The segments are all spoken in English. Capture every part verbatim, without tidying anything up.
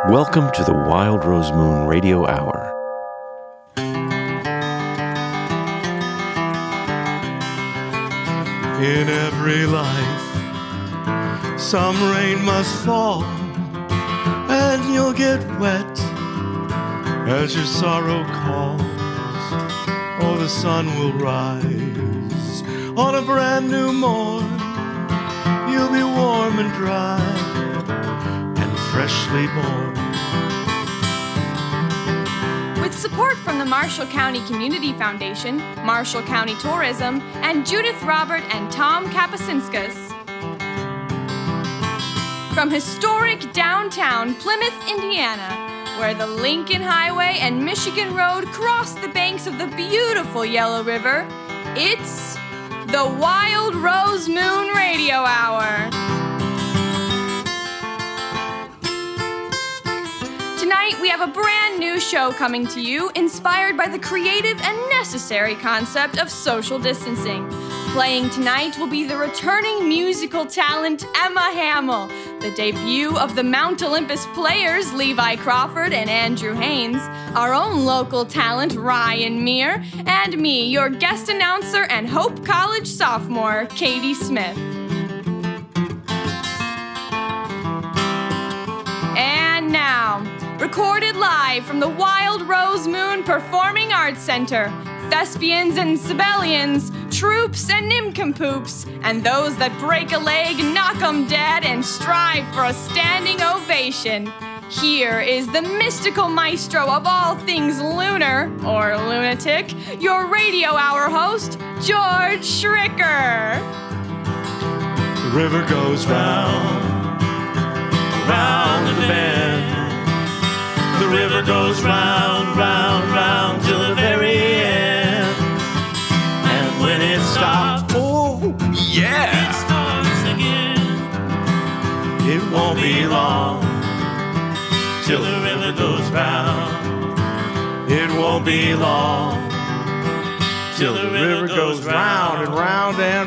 Welcome to the Wild Rose Moon Radio Hour. In every life, some rain must fall, and you'll get wet as your sorrow calls. Oh, the sun will rise on a brand new morn. You'll be warm and dry and freshly born. With support from the Marshall County Community Foundation, Marshall County Tourism, and Judith Robert and Tom Kapasinskas. From historic downtown Plymouth, Indiana, where the Lincoln Highway and Michigan Road cross the banks of the beautiful Yellow River, it's the Wild Rose Moon Radio Hour. Tonight, we have a brand new show coming to you, inspired by the creative and necessary concept of social distancing. Playing tonight will be the returning musical talent Emma Hamill, the debut of the Mount Olympus Players Levi Crawford and Andrew Haynes, our own local talent Ryan Meir, and me, your guest announcer and Hope College sophomore, Katie Smith. And now, recorded live from the Wild Rose Moon Performing Arts Center, thespians and Sibelians, troops and nincompoops, and those that break a leg, knock 'em dead, and strive for a standing ovation. Here is the mystical maestro of all things lunar, or lunatic, your radio hour host, George Schricker. The river goes round, round the bend. The river goes round, round, round till the very end. And when it stops, oh, yeah, it starts again. It won't be long till the river goes round. It won't be long till the river goes round and round and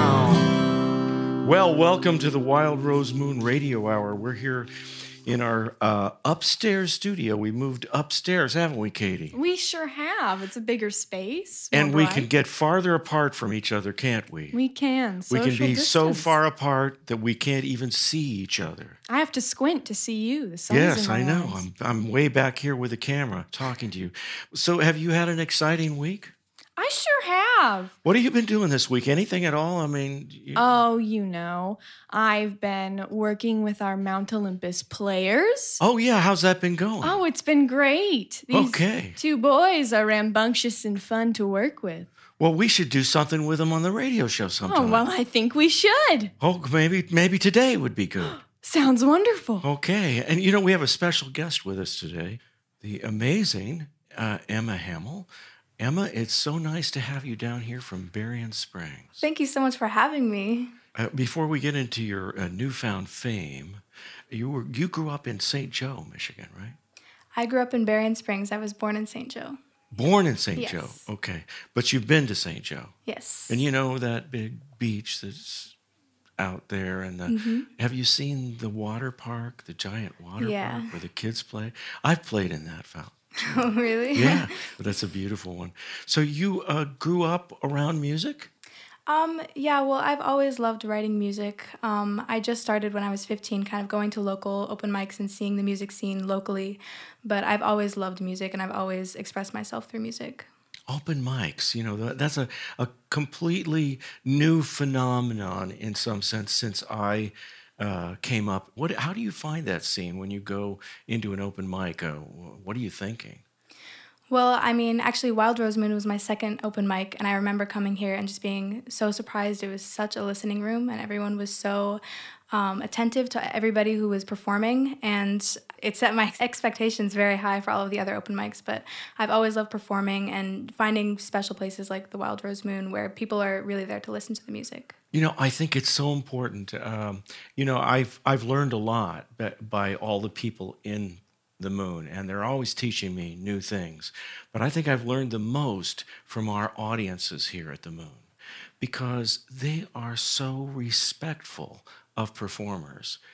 round. Well, welcome to the Wild Rose Moon Radio Hour. We're here in our uh, upstairs studio. We moved upstairs, haven't we, Katie? We sure have. It's a bigger space. And we can get farther apart from each other, can't we? We can. We Social can be distance. so far apart that we can't even see each other. I have to squint to see you. The sun's Yes, in my I know. eyes. I'm I'm way back here with the camera talking to you. So have you had an exciting week? I sure have. What have you been doing this week? Anything at all? I mean, you... Oh, you know, I've been working with our Mount Olympus Players. Oh, yeah. How's that been going? Oh, it's been great. These Okay. two boys are rambunctious and fun to work with. Well, we should do something with them on the radio show sometime. Oh, well, I think we should. Oh, maybe maybe today would be good. Sounds wonderful. Okay. And, you know, we have a special guest with us today, the amazing uh, Emma Hamill. Emma, it's so nice to have you down here from Berrien Springs. Thank you so much for having me. Uh, before we get into your uh, newfound fame, you were you grew up in Saint Joe, Michigan, right? I grew up in Berrien Springs. I was born in Saint Joe. Born in Saint Yes. Joe. Okay. But you've been to Saint Joe. Yes. And you know that big beach that's out there, and the, Mm-hmm. have you seen the water park, the giant water Yeah. park where the kids play? I've played in that fountain. Oh, really? Yeah, but that's a beautiful one. So you uh, grew up around music? Um, yeah, well, I've always loved writing music. Um, I just started when I was fifteen, kind of going to local open mics and seeing the music scene locally. But I've always loved music, and I've always expressed myself through music. Open mics, you know, that- that's a, a completely new phenomenon in some sense since I uh, came up. What? How do you find that scene when you go into an open mic? Uh, what are you thinking? Well, I mean, actually, Wild Rose Moon was my second open mic, and I remember coming here and just being so surprised. It was such a listening room, and everyone was so um, attentive to everybody who was performing, and it set my expectations very high for all of the other open mics. But I've always loved performing and finding special places like the Wild Rose Moon where people are really there to listen to the music. You know, I think it's so important. Um, you know, I've I've learned a lot by, by all the people in the Moon, and they're always teaching me new things. But I think I've learned the most from our audiences here at the Moon, because they are so respectful of performers.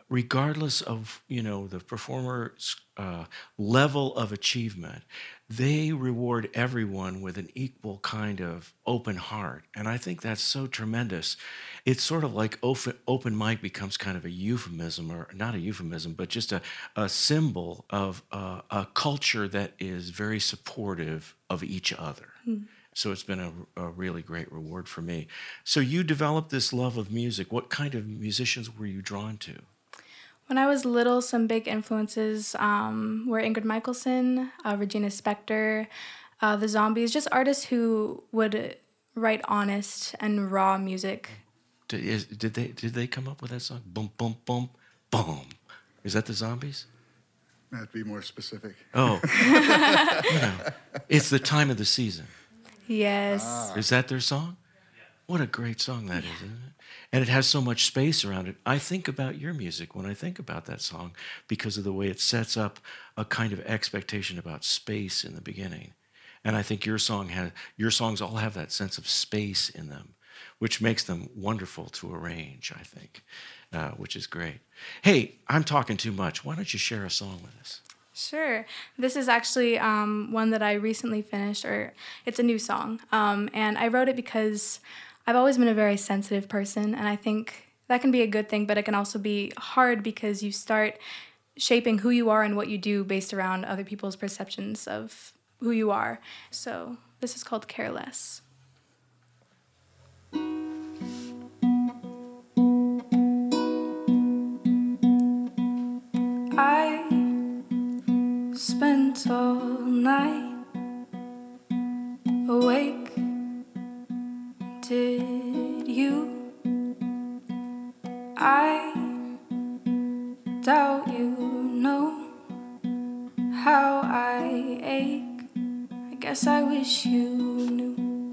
regardless of, you know, the performer's uh, level of achievement, they reward everyone with an equal kind of open heart. And I think that's so tremendous. It's sort of like open, open mic becomes kind of a euphemism, or not a euphemism, but just a, a symbol of uh, a culture that is very supportive of each other. Mm. So it's been a, a really great reward for me. So you developed this love of music. What kind of musicians were you drawn to? When I was little, some big influences um, were Ingrid Michaelson, uh, Regina Spektor, uh, the Zombies, just artists who would write honest and raw music. Did, is, did they did they come up with that song? Boom, boom, boom, boom. Is that the Zombies? That'd be more specific. Oh, you know, it's the time of the season. Yes. Ah. Is that their song? What a great song that yeah. is, isn't it? And it has so much space around it. I think about your music when I think about that song because of the way it sets up a kind of expectation about space in the beginning. And I think your song has, your songs all have that sense of space in them, which makes them wonderful to arrange, I think, uh, which is great. Hey, I'm talking too much. Why don't you share a song with us? Sure. This is actually um, one that I recently finished, or it's a new song. Um, and I wrote it because I've always been a very sensitive person, and I think that can be a good thing, but it can also be hard because you start shaping who you are and what you do based around other people's perceptions of who you are. So this is called Careless. I spent all night awake. Did you? I doubt you know how I ache. I guess I wish you knew.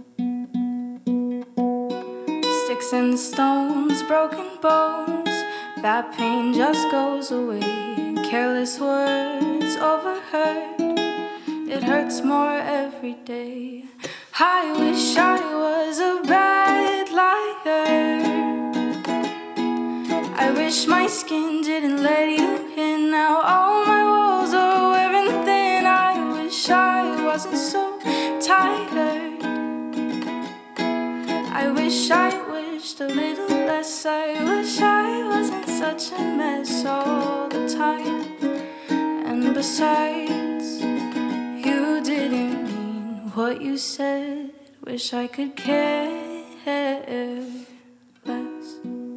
Sticks and stones, broken bones, that pain just goes away. Careless words overheard, it hurts more every day. I wish I was a bad liar. I wish my skin didn't let you in. Now all my walls are wearing thin. I wish I wasn't so tired. I wish I wished a little less. I wish I wasn't such a mess all the time. And besides, you didn't mean what you said. Wish I could care less.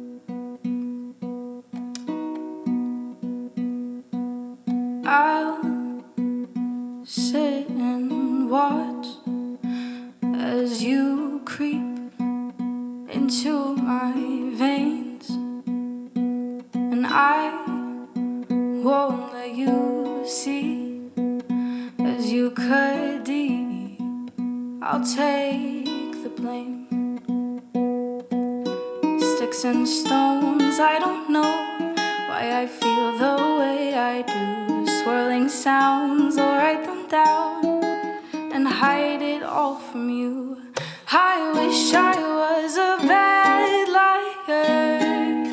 I'll sit and watch as you creep into my veins, and I won't let you see as you cut deep. I'll take the blame. Sticks and stones, I don't know why I feel the way I do. Swirling sounds, I'll write them down and hide it all from you. I wish I was a bad liar.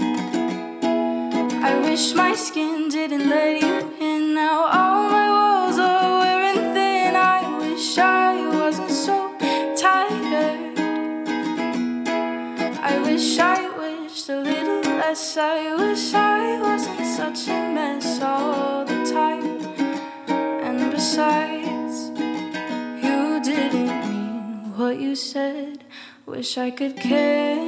I wish my skin didn't let you in. Now all my walls are wearing thin. I wish I wasn't so tired. I wish I wished a little less. I wish I wasn't such a mess all the time. And besides, you didn't mean what you said. Wish I could care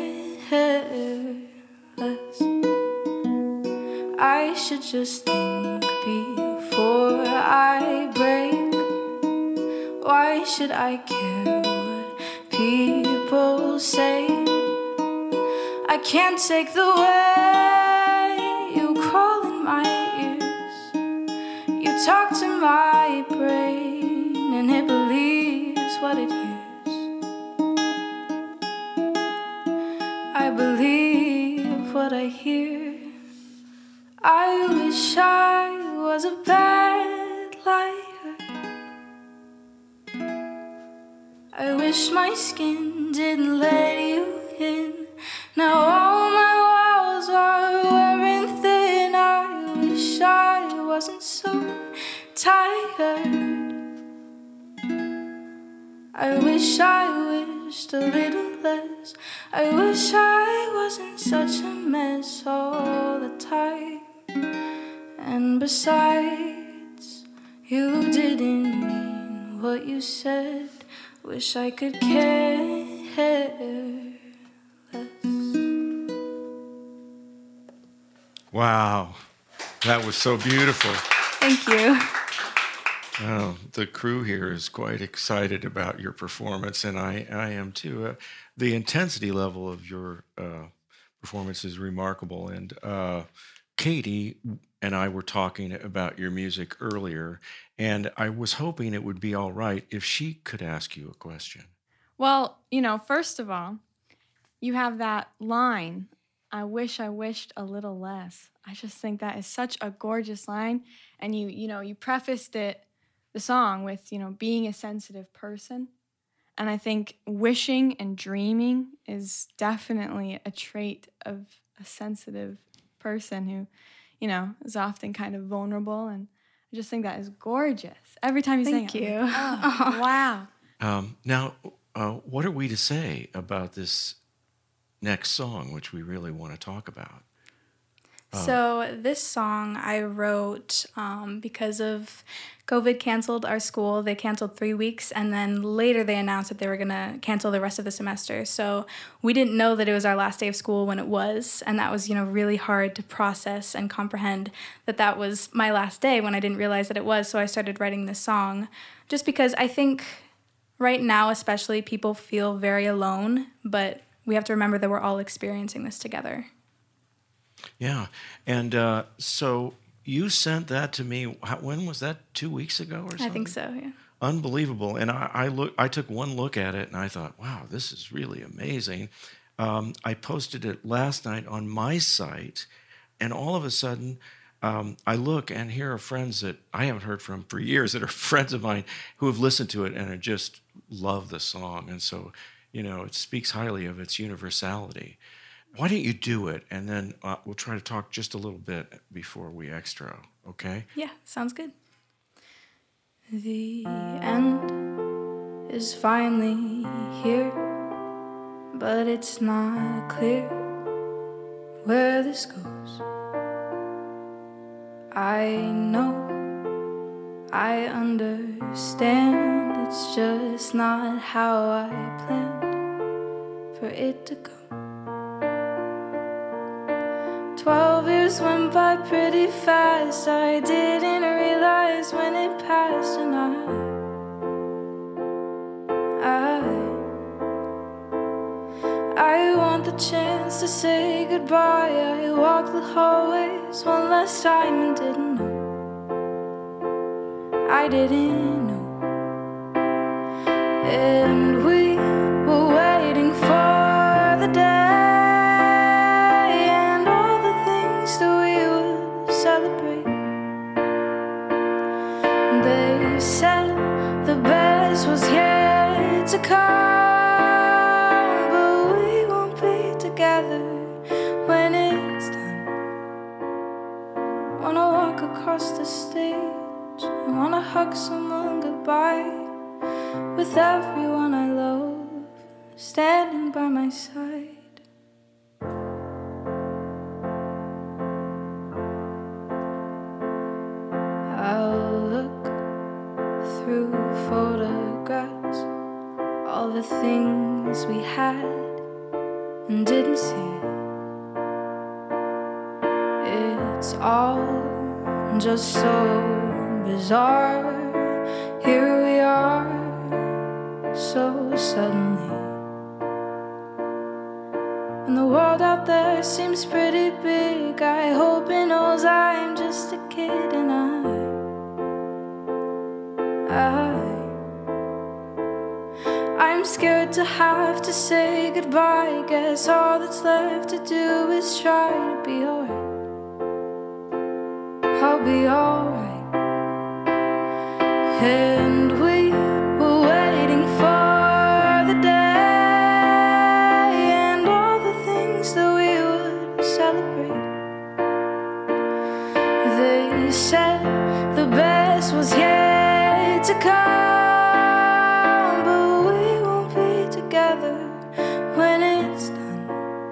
less. I should just think before I break. Why should I care what people say? I can't take the way you crawl in my ears. You talk to my brain and it believes what it hears. I believe what I hear. I wish I was a bad liar. I wish my skin didn't let you in. Now all my walls are wearing thin. I wasn't so tired. I wish I wished a little less. I wish I wasn't such a mess all the time. And besides, you didn't mean what you said. Wish I could care less. Wow, that was so beautiful. Thank you. Oh, the crew here is quite excited about your performance, and I, I am too. Uh, the intensity level of your uh, performance is remarkable. And uh, Katie and I were talking about your music earlier, and I was hoping it would be all right if she could ask you a question. Well, you know, first of all, you have that line, I wish I wished a little less. I just think that is such a gorgeous line. And you, you know, you prefaced it, the song, with, you know, being a sensitive person. And I think wishing and dreaming is definitely a trait of a sensitive person who, you know, is often kind of vulnerable. And I just think that is gorgeous. Every time you sing it. Thank you. I'm like, oh, wow. Um, now, uh, what are we to say about this next song, which we really want to talk about? So this song I wrote um, because of COVID canceled our school. They canceled three weeks, and then later they announced that they were going to cancel the rest of the semester. So we didn't know that it was our last day of school when it was, and that was, you know, really hard to process and comprehend that that was my last day when I didn't realize that it was. So I started writing this song just because I think right now especially people feel very alone, but we have to remember that we're all experiencing this together. Yeah, and uh, so you sent that to me. How, when was that? Two weeks ago or something? I think so, yeah. Unbelievable. And I, I look. I took one look at it, and I thought, "Wow, this is really amazing." Um, I posted it last night on my site, and all of a sudden, um, I look, and here are friends that I haven't heard from for years that are friends of mine who have listened to it and are just love the song. And so, you know, it speaks highly of its universality. Why don't you do it, and then uh, we'll try to talk just a little bit before we extra, okay? Yeah, sounds good. The end is finally here, but it's not clear where this goes. I know, I understand, it's just not how I planned for it to go. Twelve years went by pretty fast. I didn't realize when it passed, and I, I, I want the chance to say goodbye. I walked the hallways one last time and didn't know. I didn't know, and we were waiting for the day. They said the best was yet to come, but we won't be together when it's done. Wanna walk across the stage, I wanna hug someone goodbye, with everyone I love standing by my side. Through photographs, all the things we had and didn't see. It's all just so bizarre. Here we are, so suddenly. And the world out there seems pretty big. I hope it knows I'm just a kid, and I I, I'm scared to have to say goodbye. Guess all that's left to do is try to be alright. I'll be alright. And we were waiting for the day and all the things that we would celebrate. They They said the best was yet to come, but we won't be together when it's done.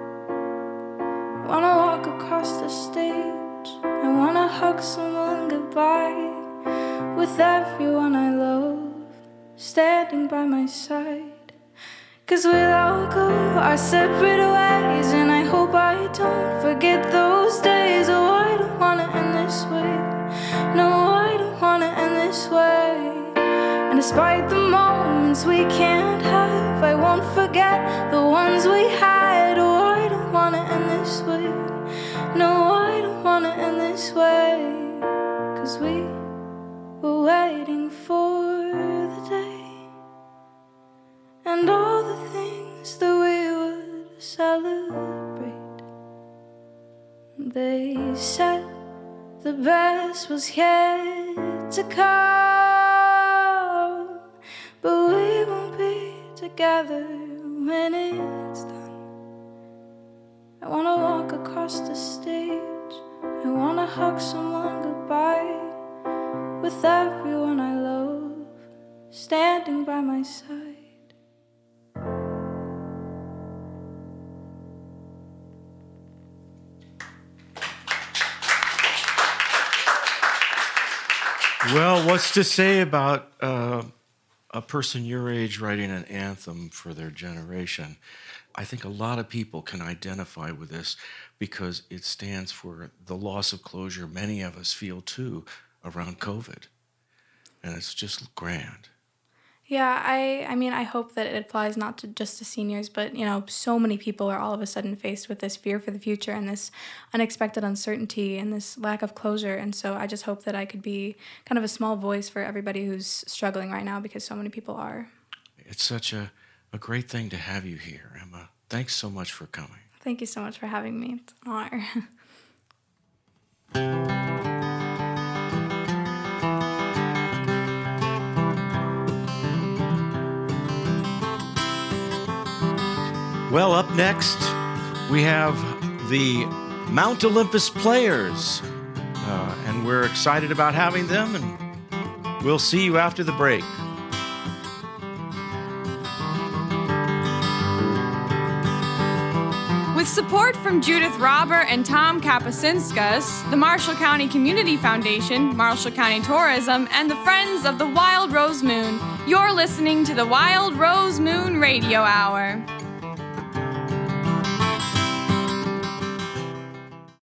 I wanna walk across the stage, I wanna hug someone goodbye, with everyone I love standing by my side. 'Cause we'll all go our separate ways, and I hope I don't forget those days. Oh, I don't wanna end this way. No, I don't wanna end this way. And despite the moments we can't have, I won't forget the ones we had. Oh, I don't wanna end this way. No, I don't wanna end this way. 'Cause we were waiting for the day and all the things that we would celebrate. They said the best was yet to come, but we won't be together when it's done. I wanna walk across the stage, I wanna hug someone goodbye, with everyone I love standing by my side. Well, what's to say about uh, a person your age writing an anthem for their generation? I think a lot of people can identify with this because it stands for the loss of closure many of us feel too around COVID. And it's just grand. Yeah, I, I mean, I hope that it applies not to just to seniors, but, you know, so many people are all of a sudden faced with this fear for the future and this unexpected uncertainty and this lack of closure. And so I just hope that I could be kind of a small voice for everybody who's struggling right now, because so many people are. It's such a, a great thing to have you here, Emma. Thanks so much for coming. Thank you so much for having me. It's an honor. Well, up next, we have the Mount Olympus Players, uh, and we're excited about having them, and we'll see you after the break. With support from Judith Robert and Tom Kapasinskas, the Marshall County Community Foundation, Marshall County Tourism, and the Friends of the Wild Rose Moon, you're listening to the Wild Rose Moon Radio Hour.